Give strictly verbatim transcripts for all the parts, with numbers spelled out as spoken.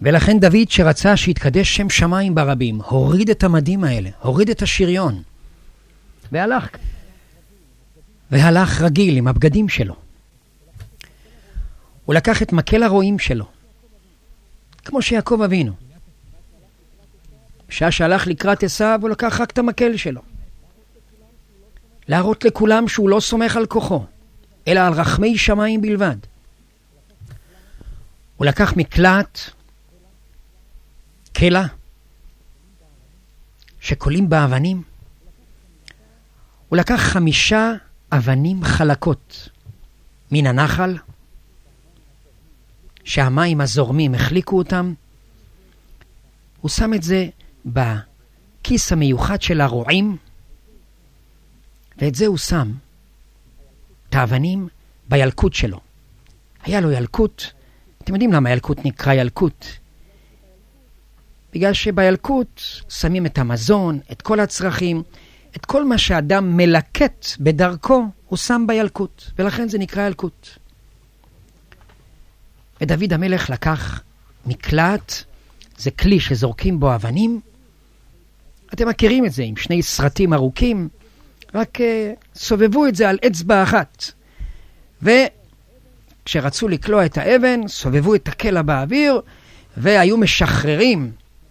ולכן דוד שרצה שיתקדש שם שמיים ברבים, הוריד את המדים האלה, הוריד את השריון, והלך. והלך רגיל עם הבגדים שלו. הוא לקח את מקל הרועים שלו, כמו שיעקב אבינו. בשעה שהלך לקראת עשיו, הוא לקח רק את המקל שלו. להראות לכולם שהוא לא סומך על כוחו, אלא על רחמי שמיים בלבד. הוא לקח מקלט, קלה, שקולים באבנים. הוא לקח חמישה אבנים חלקות מן הנחל, שהמים הזורמים החליקו אותם. הוא שם את זה בכיס המיוחד של הרועים, ואת זה הוא שם, את האבנים, בילקוט שלו. היה לו ילקוט. אתם יודעים למה ילקוט נקרא ילקוט? בגלל שבילקוט שמים את המזון, את כל הצרכים, את כל מה שאדם מלקט בדרכו, הוא שם בילקוט, ולכן זה נקרא ילקוט. ודוד המלך לקח מקלט, זה כלי שזורקים בו אבנים. אתם מכירים את זה עם שני סרטים ארוכים, רק uh, סובבו את זה על אצבע אחת. וכשרצו לקלוע את האבן, סובבו את הקלע באוויר, והיו משחררים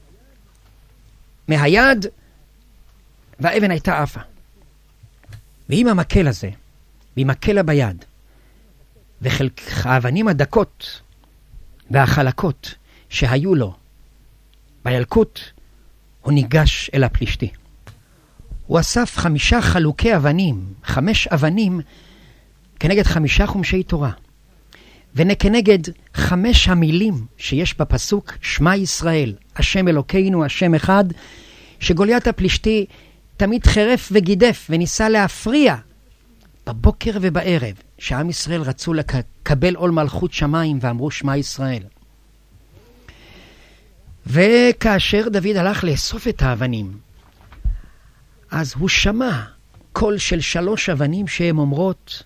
מהיד, והאבן הייתה עפה. ועם המקל הזה, ועם הקלע ביד, וחלק האבנים הדקות והחלקות שהיו לו בילקוט, הוא ניגש אל הפלישתי. הוא אסף חמישה חלוקי אבנים, חמש אבנים, כנגד חמישה חומשי תורה. וכנגד חמש המילים שיש בפסוק, שמע ישראל, השם אלוקינו, השם אחד, שגוליית הפלישתי תמיד חרף וגידף וניסה להפריע בבוקר ובערב, שעם ישראל רצו לקבל עול מלכות שמיים ואמרו שמע ישראל. וכאשר דוד הלך לאסוף את האבנים, אז הוא שמע קול של שלוש אבנים שהן אומרות,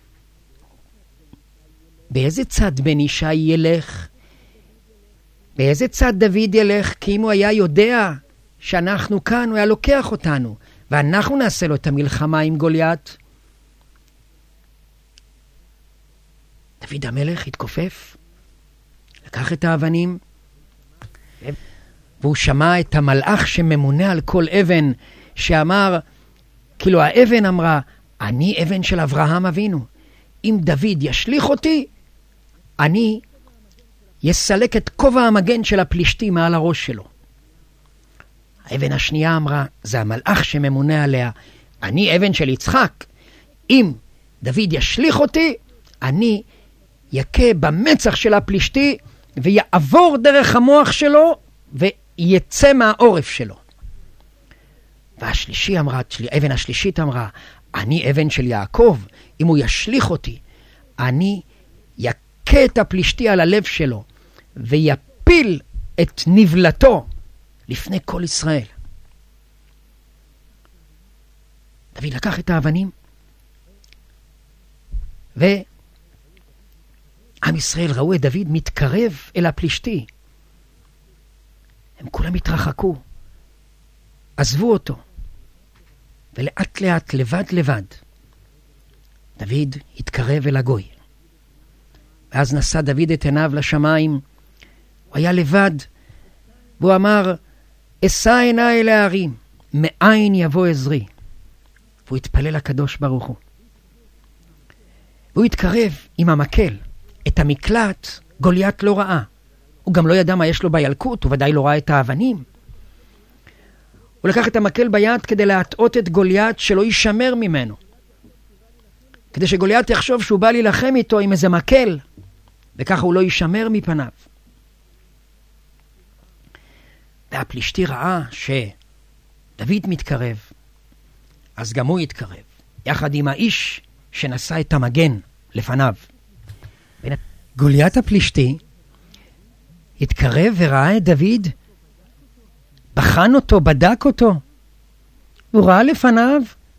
באיזה צד בן ישי ילך? באיזה צד דוד ילך? כי אם הוא היה יודע שאנחנו כאן, הוא היה לוקח אותנו, ואנחנו נעשה לו את המלחמה עם גוליית. דוד המלך התכופף, לקח את האבנים, והוא שמע את המלאך שממונה על כל אבן, שאמר, כאילו האבן אמרה, אני אבן של אברהם אבינו. אם דוד ישליך אותי, אני יסלק את כובע המגן של הפלישתי מעל הראש שלו. האבן השנייה אמרה, זה המלאך שממונה עליה, אני אבן של יצחק. אם דוד ישליך אותי, אני יכה במצח של הפלישתי, ויעבור דרך המוח שלו, ויצא מהעורף שלו. והשלישי אמרה, האבן השלישית אמרה, אני אבן של יעקב, אם הוא ישליך אותי, אני יכה את הפלישתי על הלב שלו, ויפיל את נבלתו לפני כל ישראל. דוד לקח את האבנים, ועם ישראל ראו את דוד מתקרב אל הפלישתי. הם כולם התרחקו, עזבו אותו, ולאט לאט, לבד לבד, דוד התקרב אל הגוי. ואז נשא דוד את עיניו לשמיים, הוא היה לבד, והוא אמר, אשא עיניי אל ההרים, מאין יבוא עזרי. והוא התפלל לקדוש ברוך הוא. והוא התקרב עם המקל, את המקלט גוליית לא ראה. הוא גם לא ידע מה יש לו בילקוט, הוא ודאי לא ראה את האבנים. הוא לקח את המקל ביד כדי להטעות את גוליית שלא יישמר ממנו. כדי שגוליית יחשוב שהוא בא להילחם איתו עם איזה מקל, וככה הוא לא יישמר מפניו. והפלישתי ראה שדוד מתקרב, אז גם הוא יתקרב, יחד עם האיש שנשא את המגן לפניו. גוליית הפלישתי התקרב וראה את דוד, בחן אותו, בדק אותו. הוא ראה לפניו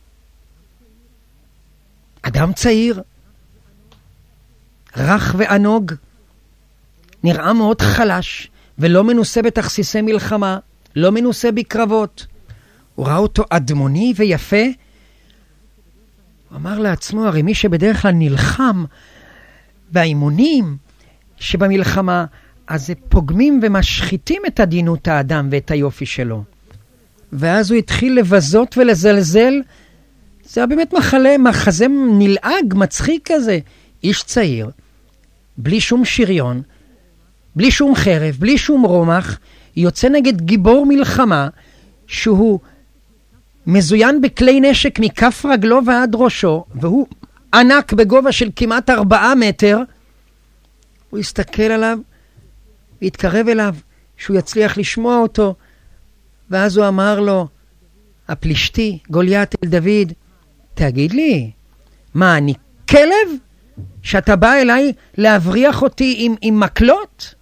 אדם צעיר, רך וענוג, נראה מאוד חלש, ולא מנוסה בתכסיסי מלחמה, לא מנוסה בקרבות. הוא ראה אותו אדמוני ויפה. הוא אמר לעצמו, הרי מי שבדרך כלל נלחם באימונים שבמלחמה, אז זה פוגמים ומשחיתים את עדינות האדם ואת היופי שלו. ואז הוא התחיל לבזות ולזלזל. זה היה באמת מחלה, מחזה נלעג, מצחיק כזה. איש צעיר, בלי שום שריון, בלי שום חרב, בלי שום רומח, יוצא נגד גיבור מלחמה, שהוא מזוין בכלי נשק מכף רגלו ועד ראשו, והוא ענק בגובה של כמעט ארבעה מטר. הוא הסתכל עליו, והתקרב אליו, שהוא יצליח לשמוע אותו, ואז הוא אמר לו, הפלישתי, גוליית אל דוד, תגיד לי, מה, אני כלב? שאתה בא אליי להבריח אותי עם, עם מקלות?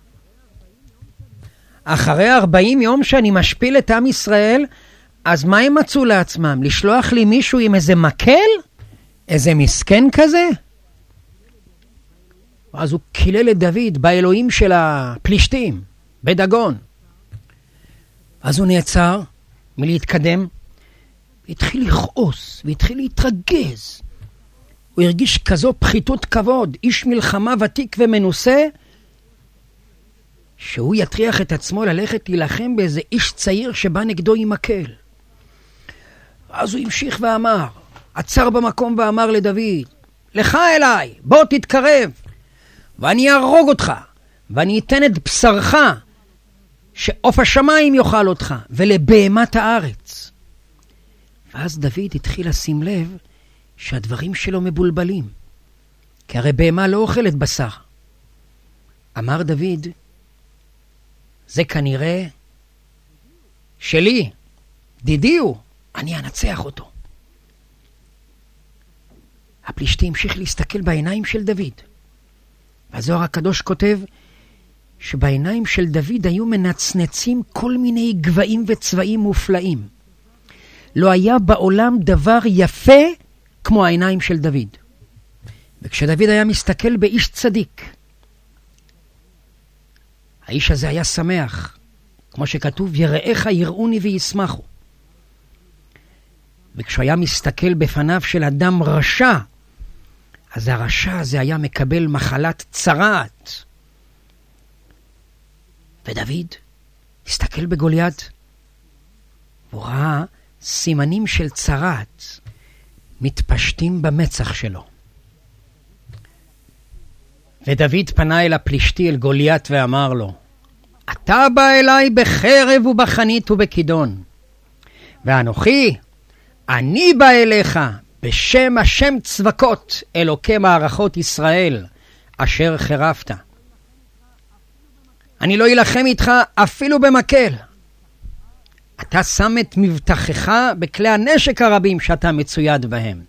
אחרי ארבעים יום שאני משפיל את עם ישראל, אז מה הם מצאו לעצמם? לשלוח לי מישהו עם איזה מקל? איזה מסכן כזה? אז הוא קילל את דוד באלוהים של הפלישתים, בדגון. אז הוא נעצר מלהתקדם, והתחיל לכעוס, והתחיל להתרגז. הוא הרגיש כזו פחיתות כבוד, איש מלחמה ותיק ומנוסה, שהוא יטריח את עצמו ללכת להילחם באיזה איש צעיר שבא נגדו עם מקל. אז הוא המשיך ואמר, עצר במקום ואמר לדוד, לך אליי, בוא תתקרב, ואני ארוג אותך, ואני אתן את בשרך, שעוף השמיים יאכל אותך, ולבהמת הארץ. ואז דוד התחיל לשים לב שהדברים שלו מבולבלים, כי הרי בהמה לא אוכלת בשר. אמר דוד, זה כנראה שלי, דידי הוא, אני אנצח אותו. הפלישתי המשיך להסתכל בעיניים של דוד. והזוהר הקדוש כותב שבעיניים של דוד היו מנצנצים כל מיני גבעים וצבעים מופלאים. לא היה בעולם דבר יפה כמו העיניים של דוד. וכשדוד היה מסתכל באיש צדיק, האיש הזה היה שמח, כמו שכתוב, יראיך יראוני וישמחו. וכשהוא היה מסתכל בפניו של אדם רשע, אז הרשע הזה היה מקבל מחלת צרעת. ודוד הסתכל בגוליית, והוא ראה סימנים של צרעת מתפשטים במצח שלו. ודוד פנה אל הפלישתי, אל גוליית, ואמר לו, אתה בא אליי בחרב ובחנית ובכידון, ואנוכי, אני בא אליך בשם השם צבקות, אלוקי מערכות ישראל, אשר חרפת. אני לא אלחם איתך אפילו במקל. אתה שם את מבטחך בכלי הנשק הרבים שאתה מצויד בהם.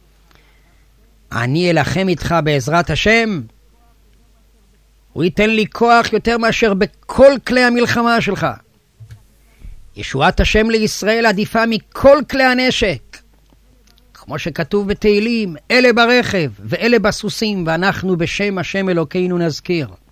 אני אלחם איתך בעזרת השם. הוא ייתן לי כוח יותר מאשר בכל כלי המלחמה שלך. ישועת השם לישראל עדיפה מכל כלי הנשק. כמו שכתוב בתהילים, אלה ברכב ואלה בסוסים, ואנחנו בשם השם אלוקינו נזכיר.